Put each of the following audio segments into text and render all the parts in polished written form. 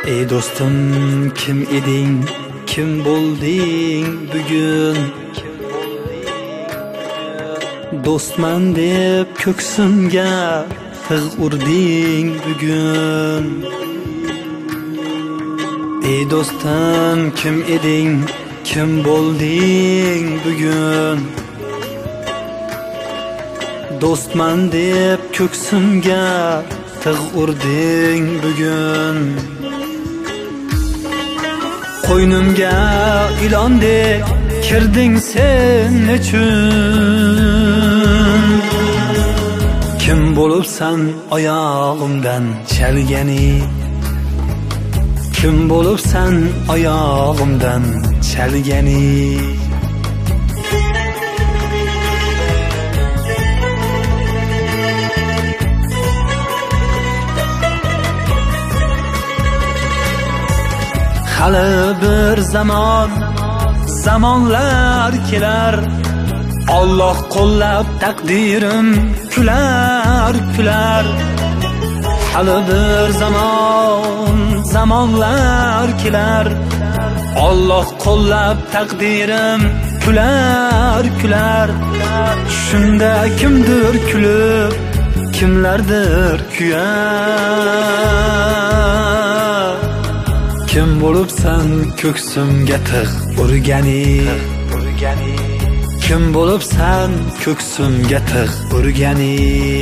Ey do'stim, kim eding, kim bo'lding bugun? Do'stman deb ko'ksimga tig' urding bugun. Ey do'stim, kim eding, kim bo'lding bugun? Do'stman deb ko'ksimga tig' urding bugun. Qo'ynimga ilondek kirding sen nechun? Kim bo'libsan oyog'imdan chalgani? Kim bo'libsan oyog'imdan chalgani? Hali bir zamonlar kelar, Alloh qo'llab taqdirim kular. Hali bir zamonlar kelar, Alloh qo'llab taqdirim kular. Shunda kimdir kulib, kimlardir kuyar. Kim bo'libsan ko'ksimga tig' urgani? Kim bo'libsan ko'ksimga tig' urgani?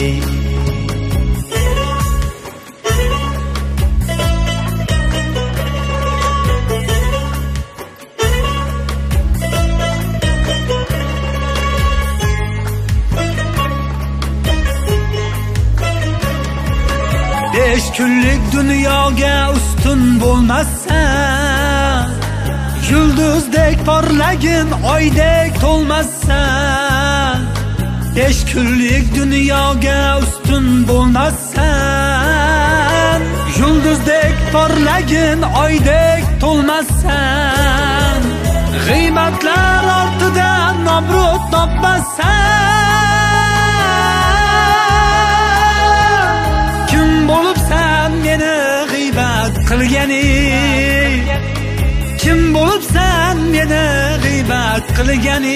Besh kunlik dunyoga ustun bo'lmassan, yulduzdek parlagin oydek to'lmassan. Besh kunlik dunyoga ustun bo'lmassan, yulduzdek parlagin oydek to'lmassan. G'iybatlar ortidan nobrod topmassan. Kim bo'libsan meni g'iybat qilgani? Kim bo'libsan meni g'iybat qilgani?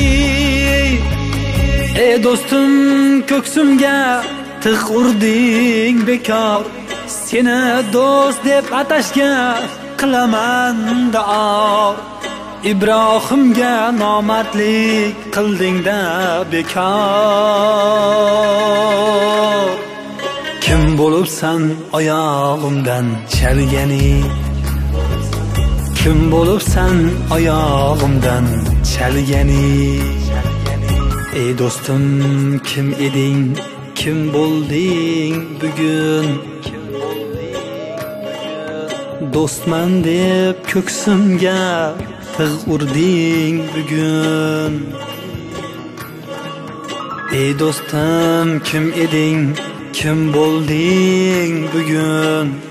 Ey do'stim, ko'ksimga tig' urding bekor. Seni do'st deb atashga qilaman duo. Ibrohimga nomardlik qilding-da bekor. Kim bo'libsan oyog'imdan chalgani? Kim bo'libsan oyog'imdan chalgani? Ey do'stim, kim eding, kim bo'lding bugun? Do'stman deb ko'ksimga tig' urding bugun. Ey do'stim, kim eding, kim bo'lding bugun?